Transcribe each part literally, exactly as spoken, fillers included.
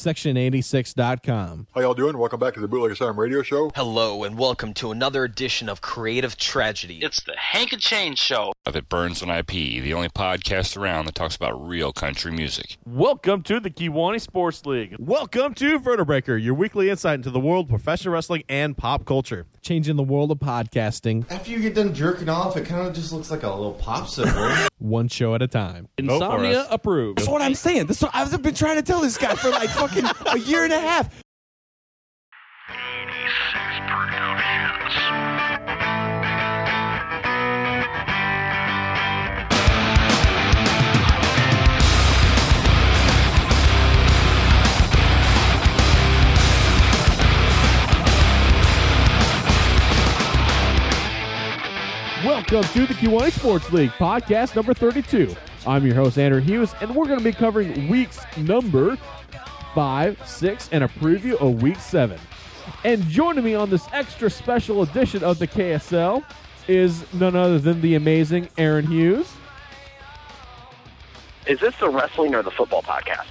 section eighty-six dot com. How y'all doing? Welcome back to the Bootleg Asylum Radio Show. Hello, and welcome to another edition of Creative Tragedy. It's the Hank and Chain Show. It Burns on I P, the only podcast around that talks about real country music. Welcome to the Kewanee Sports League. Welcome to Vertebreaker, your weekly insight into the world of professional wrestling and pop culture. Changing the world of podcasting. After you get done jerking off, it kind of just looks like a little popsicle. One show at a time. Insomnia approved. That's what I'm saying. That's what I've been trying to tell this guy for like fucking a year and a half. eighty-six Productions. Welcome to the Kewanee Sports League, podcast number thirty-two. I'm your host, Andrew Hughes, and we're going to be covering weeks number five, six, and a preview of week seven. And joining me on this extra special edition of the K S L is none other than the amazing Aaron Hughes. Is this the wrestling or the football podcast?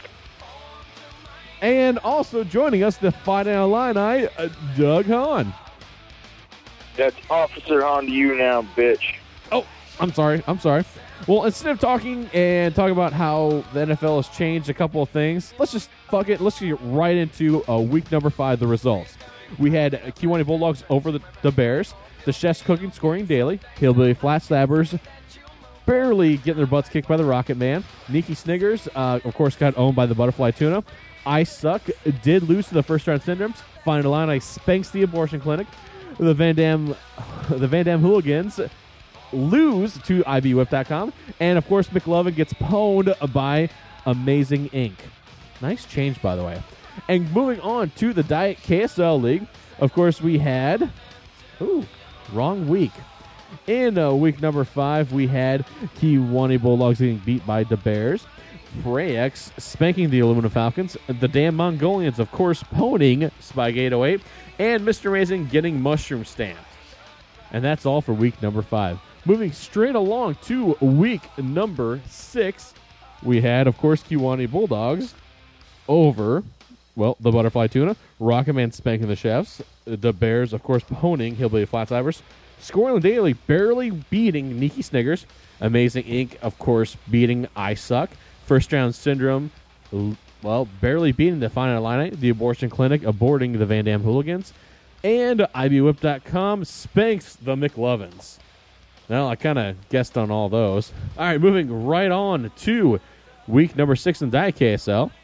And also joining us, the Fight Illini, uh, Doug Hahn. That's Officer Hahn to you now, bitch. Oh, I'm sorry. I'm sorry. Well, instead of talking and talking about how the N F L has changed a couple of things, let's just fuck it. Let's get right into uh, week number five, the results. We had Kewanee Bulldogs over the, the Bears. The Chefs Cooking scoring daily. Hillbilly Flat Stabbers barely getting their butts kicked by the Rocket Man. Nikki Sniggers, uh, of course, got owned by the Butterfly Tuna. I Suck did lose to the first round syndromes. Find Illini spanks the abortion clinic. The Van Dam, the Van Dam Hooligans lose to I B Whip dot com. And, of course, McLovin gets pwned by Amazing Incorporated. Nice change, by the way. And moving on to the Diet K S L League, of course, we had... Ooh, wrong week. In uh, week number five, we had Kewanee Bulldogs getting beat by the Bears. Prex spanking the Aluminum Falcons. The Damn Mongolians, of course, pwning Spike eight oh eight. And Mister Amazing getting mushroom stamped. And that's all for week number five. Moving straight along to week number six, we had, of course, Kewanee Bulldogs over, well, the Butterfly Tuna. Rocket Man spanking the Chefs. The Bears, of course, pwning Hillbilly Flatsiders. Scoring Daily barely beating Nikki Sniggers. Amazing Incorporated, of course, beating I Suck. First round syndrome, well, barely beating the Fine Illini. The Abortion Clinic aborting the Van Dam Hooligans. And I B Whip dot com spanks the McLovins. Well, I kind of guessed on all those. All right, moving right on to week number six in Diet K S L.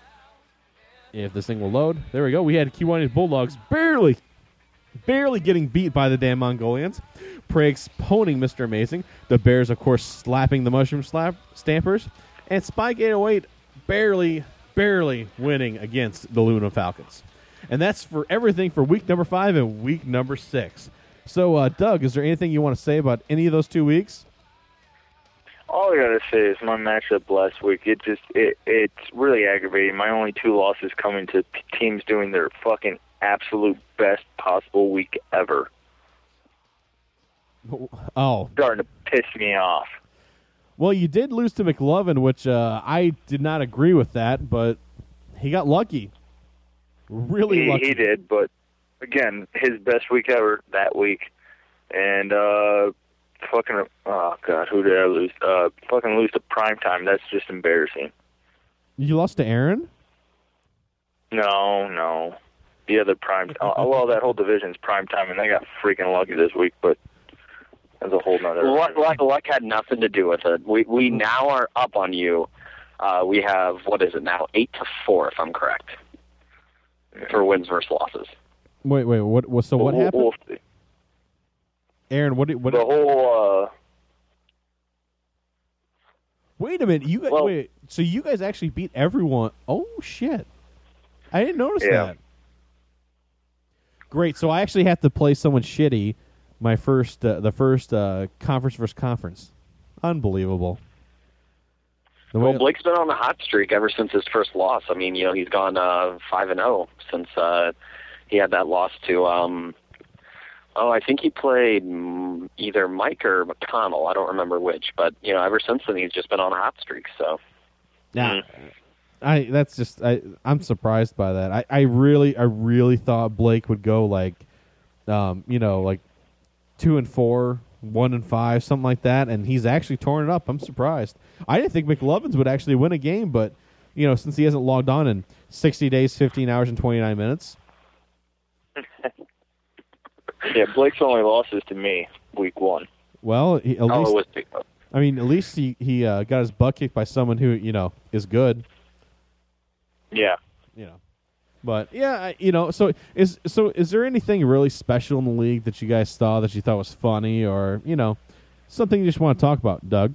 If this thing will load. There we go. We had Kewanee Bulldogs barely, barely getting beat by the damn Mongolians. Prague's pwning Mister Amazing. The Bears, of course, slapping the Mushroom slap Stampers. And Spike eight oh eight barely, barely winning against the Luna Falcons. And that's for everything for week number five and week number six. So, uh, Doug, is there anything you want to say about any of those two weeks? All I gotta say is my matchup last week, it just, it it's really aggravating. My only two losses coming to p- teams doing their fucking absolute best possible week ever. Oh. Starting to piss me off. Well, you did lose to McLovin, which uh, I did not agree with that, but he got lucky. Really he, lucky. He did, but again, his best week ever that week. And, uh, fucking, oh, God, who did I lose? Uh, fucking lose to Primetime. That's just embarrassing. You lost to Aaron? No, no. The other Prime, oh, well, that whole division's Primetime, and they got freaking lucky this week, but that's a whole nother. Luck, luck, luck had nothing to do with it. We we now are up on you. Uh, we have, what is it now, eight to four, if I'm correct, for wins versus losses. Wait, wait, what? what so what we'll, happened? We'll see. Aaron, what? what the whole. Uh, wait a minute, you guys. well, wait, so you guys actually beat everyone? Oh shit! I didn't notice yeah. that. Great. So I actually have to play someone shitty. My first, uh, the first uh, conference versus conference. Unbelievable. The Well, way- Blake's been on a hot streak ever since his first loss. I mean, you know, he's gone uh, five and zero since uh, he had that loss to. Um, oh, I think he played mm, either Mike or McConnell. I don't remember which, but you know, ever since then he's just been on a hot streak. So. Now, I that's just I I'm surprised by that. I, I really I really thought Blake would go like, um you know like, two and four, one and five, something like that, and he's actually torn it up. I'm surprised. I didn't think McLovins would actually win a game, but you know since he hasn't logged on in sixty days, fifteen hours, and twenty-nine minutes. Yeah, Blake's only losses to me week one. Well, he, at Oh, least it was big. I mean at least he he uh, got his butt kicked by someone who you know is good. Yeah. You know, but yeah, I, you know. So is so is there anything really special in the league that you guys saw that you thought was funny, or you know, something you just want to talk about, Doug?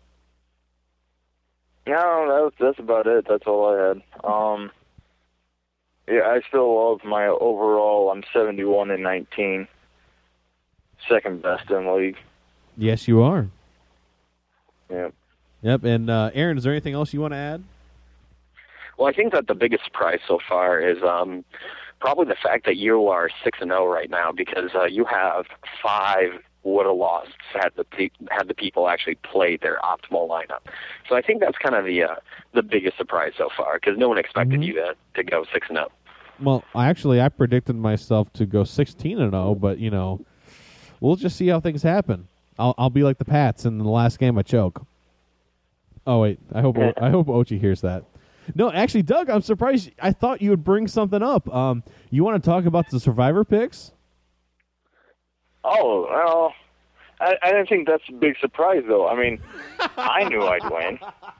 No, that's that's about it. That's all I had. Um, yeah, I still love my overall. I'm seventy-one and nineteen, second best in the league. Yes, you are. Yep. Yep. And uh, Aaron, is there anything else you want to add? Well, I think that the biggest surprise so far is um, probably the fact that you are six and zero right now, because uh, you have five would have lost had the pe- had the people actually played their optimal lineup. So I think that's kind of the uh, the biggest surprise so far, because no one expected Mhm. you to to go six and zero. Well, I actually I predicted myself to go sixteen and zero, but you know, we'll just see how things happen. I'll I'll be like the Pats in the last game I choke. Oh wait, I hope I hope Ochi hears that. No, actually, Doug, I'm surprised. I thought you would bring something up. Um, you want to talk about the Survivor picks? Oh, well, I, I didn't think that's a big surprise, though. I mean, I knew I'd win.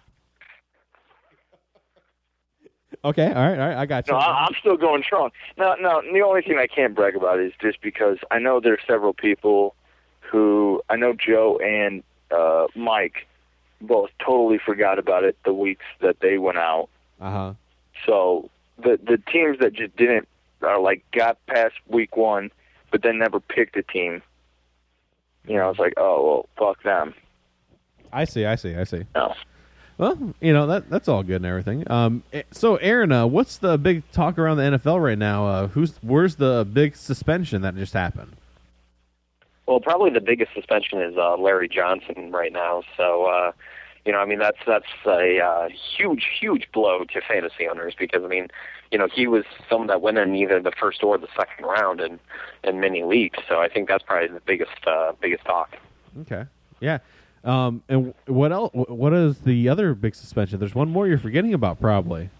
Okay, all right, all right, I got you. No, I, I'm still going strong. Now, now, the only thing I can't brag about is just because I know there's several people who, I know Joe and uh, Mike both totally forgot about it the weeks that they went out. Uh-huh. So the the teams that just didn't, are like, got past week one, but then never picked a team, you know, it's like, oh, well, fuck them. I see, I see, I see. No. Well, you know, that that's all good and everything. Um, eh, so, Aaron, uh, what's the big talk around the N F L right now? Uh, who's Where's the big suspension that just happened? Well, probably the biggest suspension is uh, Larry Johnson right now. So, uh, you know, I mean, that's that's a uh, huge, huge blow to fantasy owners, because, I mean, you know, he was someone that went in either the first or the second round in, in many leagues. So I think that's probably the biggest uh, biggest talk. Okay. Yeah. Um, and what else? What is the other big suspension? There's one more you're forgetting about, probably.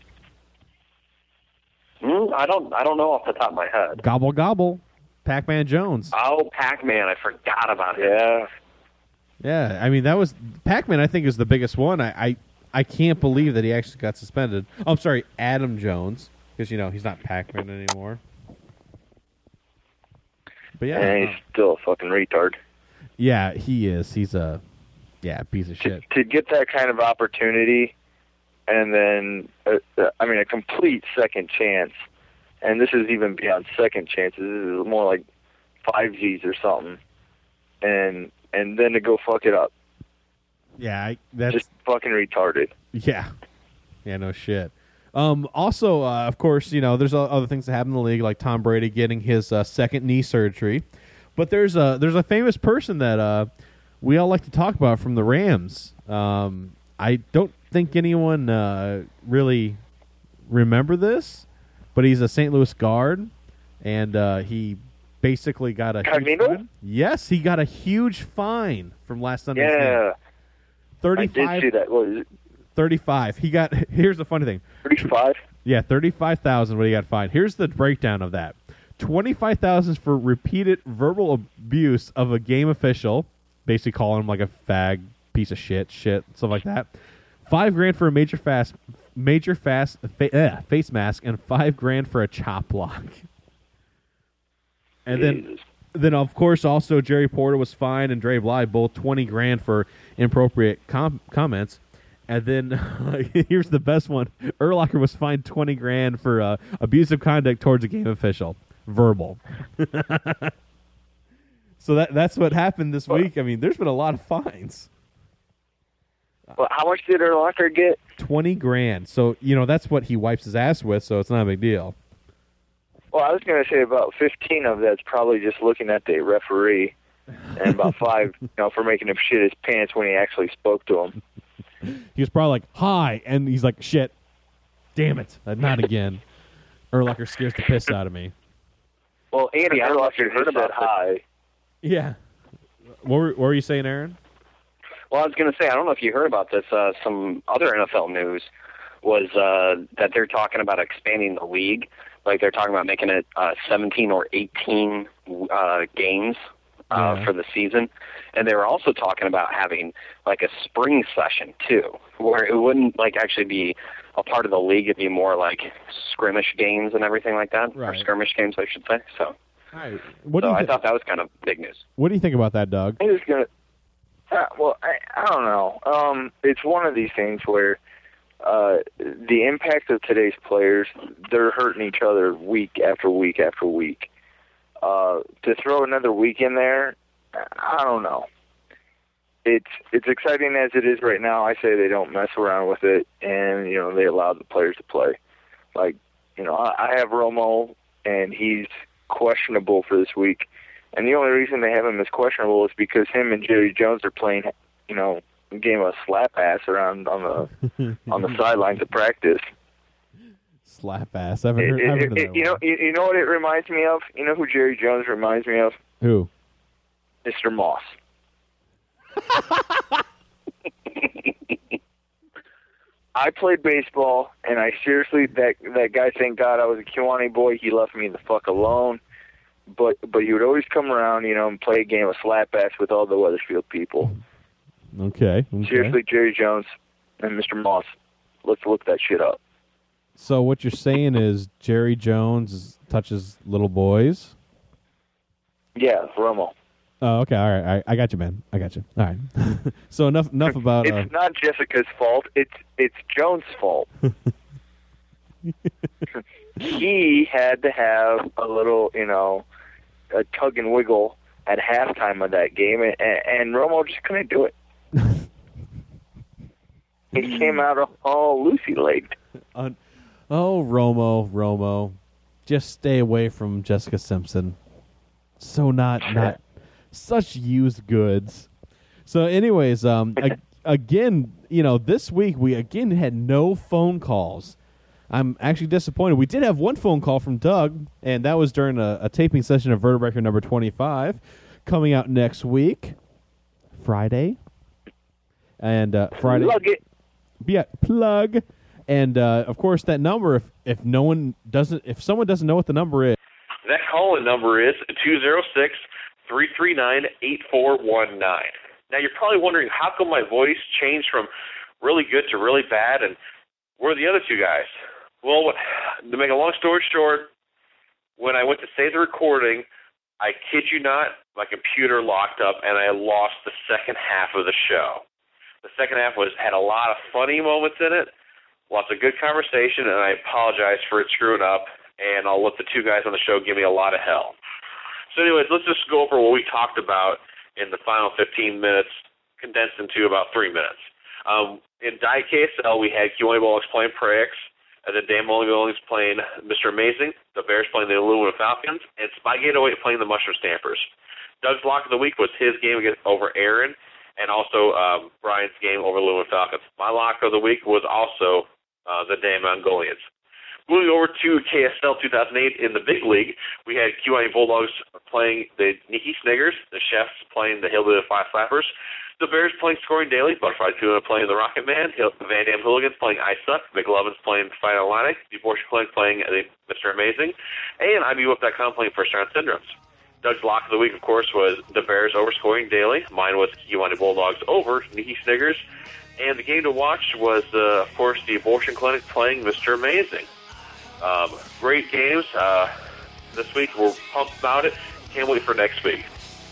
Mm, I don't I don't know off the top of my head. Gobble gobble, Pac-Man Jones. Oh, Pac-Man! I forgot about it. Yeah. Yeah, I mean that was Pac-Man. I think is the biggest one. I, I I can't believe that he actually got suspended. Oh, I'm sorry, Adam Jones, because you know he's not Pac-Man anymore. But yeah, And uh, he's still a fucking retard. yeah, he is. He's a yeah piece of To, shit. to get that kind of opportunity, and then, uh, uh, I mean, a complete second chance, and this is even beyond second chances. This is more like five G's or something, and and then to go fuck it up. Yeah, I, that's Just fucking retarded. yeah, yeah, no shit. Um, also, uh, of course, you know, there's o- other things that happen in the league, like Tom Brady getting his uh, second knee surgery. But there's a there's a famous person that uh, we all like to talk about from the Rams. Um, I don't think anyone uh, really remember this, but he's a Saint Louis guard, and uh, he basically got a huge Cognito? fine. Yes, he got a huge fine from last Sunday's game. Yeah, I thirty-five did see that. What is it? thirty-five. He got. Here's the funny thing. thirty-five? Yeah, thirty-five thousand. What he got fined. Here's the breakdown of that. Twenty-five thousand for repeated verbal abuse of a game official, basically calling him like a fag, piece of shit, shit, stuff like that. Five grand for a major fast, major fast fa- uh, face mask, and five grand for a chop block. And then, Jesus. then of course, also Jerry Porter was fined, and Dre Bly both twenty grand for inappropriate com- comments. And then here's the best one: Urlacher was fined twenty grand for uh, abusive conduct towards a game official, verbal. So that that's what happened this week. I mean, there's been a lot of fines. Well, how much did Urlacher get? Twenty grand. So you know that's what he wipes his ass with. So it's not a big deal. Well, I was going to say about fifteen of that's probably just looking at the referee, and about five, you know, for making him shit his pants when he actually spoke to him. He was probably like, "Hi," and he's like, "Shit." damn it. Uh, not again. Urlacher scares the piss out of me. Well, Andy, I don't know if you heard about high. Yeah. What were, what were you saying, Aaron? Well, I was going to say, I don't know if you heard about this. Uh, some other N F L news was uh, that they're talking about expanding the league. Like they're talking about making it uh, seventeen or eighteen uh, games uh, Yeah. for the season. And they were also talking about having like a spring session too, where it wouldn't like actually be a part of the league. It'd be more like skirmish games and everything like that, or Right. skirmish games, I should say. So, All right. What do so you I thi- thought that was kind of big news. What do you think about that, Doug? I'm just gonna. Uh, well, I, I don't know. Um, it's one of these things where uh, the impact of today's players, they're hurting each other week after week after week. Uh, to throw another week in there, I don't know. It's it's exciting as it is right now. I say they don't mess around with it, and you know they allow the players to play. Like you know, I, I have Romo, and he's questionable for this week. And the only reason they have him as questionable is because him and Jerry Jones are playing, you know, a game of slap ass around on the on the sidelines of practice. Slap ass. I haven't It, heard, I haven't it, heard it, that you know, one. you, you know what it reminds me of? You know who Jerry Jones reminds me of? Who? Mister Moss. I played baseball, and I seriously, that that guy, thank God I was a Kiwani boy. He left me the fuck alone. But but he would always come around, you know, and play a game of slap ass with all the Weathersfield people. Okay. okay. Seriously, Jerry Jones and Mister Moss, let's look that shit up. So what you're saying is Jerry Jones touches little boys? Yeah, Romo. Oh, okay. All right. I, I got you, man. I got you. All right. So enough enough about... Uh, It's not Jessica's fault. It's it's Jones' fault. He had to have a little, you know, a tug and wiggle at halftime of that game, and, and Romo just couldn't do it. He came out all loosey-legged. uh, oh, Romo, Romo. Just stay away from Jessica Simpson. So not... not such used goods. So anyways, um, ag- again, you know, this week we again had no phone calls. I'm actually disappointed. We did have one phone call from Doug, and that was during a, a taping session of Vertebreaker number twenty-five, coming out next week, Friday. And uh, Friday. Plug it. Yeah, plug. And uh, of course, that number. If if no one doesn't, if someone doesn't know what the number is, that call-in number is two zero six, three three nine, eight four one nine. Now, you're probably wondering, how come my voice changed from really good to really bad, and where are the other two guys? Well, what, to make a long story short, when I went to save the recording, I kid you not, my computer locked up, and I lost the second half of the show. The second half was had a lot of funny moments in it, lots of good conversation, and I apologize for it screwing up, and I'll let the two guys on the show give me a lot of hell. So anyways, let's just go over what we talked about in the final fifteen minutes, condensed into about three minutes. Um, in Diet K S L, we had Kiwani Bulldogs playing Prix, and then Dan Mullen Billings playing Mister Amazing, the Bears playing the Aluminum Falcons, and Spygate oh eight playing the Mushroom Stampers. Doug's lock of the week was his game against over Aaron, and also um, Brian's game over Aluminum Falcons. My lock of the week was also uh, the Dan Mongolians. Moving over to K S L two thousand eight in the big league, we had Kiwani Bulldogs playing the Nikki Sniggers, the Chefs playing the Hillbilly Five Flappers, the Bears playing Scoring Daily, Butterfly Tuna playing the Rocket Man, Van Dam Hooligans playing I Suck, McLovins playing Final Atlantic, the Abortion Clinic playing the Mister Amazing, and I B Whip dot com playing First Round Syndromes. Doug's lock of the week, of course, was the Bears over Scoring Daily. Mine was Kiwani Bulldogs over Nikki Sniggers. And the game to watch was, uh, of course, the Abortion Clinic playing Mister Amazing. Um, great games. Uh, this week, we're pumped about it. Can't wait for next week.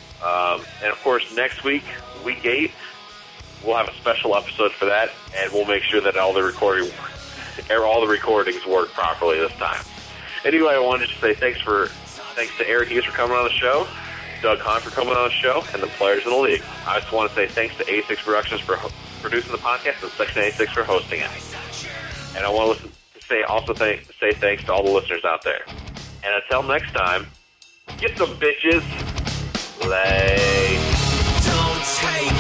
Um, and, of course, next week, week eight, we'll have a special episode for that, and we'll make sure that all the recording, all the recordings work properly this time. Anyway, I wanted to say thanks for thanks to Eric Hughes for coming on the show, Doug Hahn for coming on the show, and the players in the league. I just want to say thanks to eighty-six Productions for ho- producing the podcast and Section eighty-six for hosting it. And I want to listen. Say also th- say thanks to all the listeners out there. And until next time, get some bitches. Lay. Don't take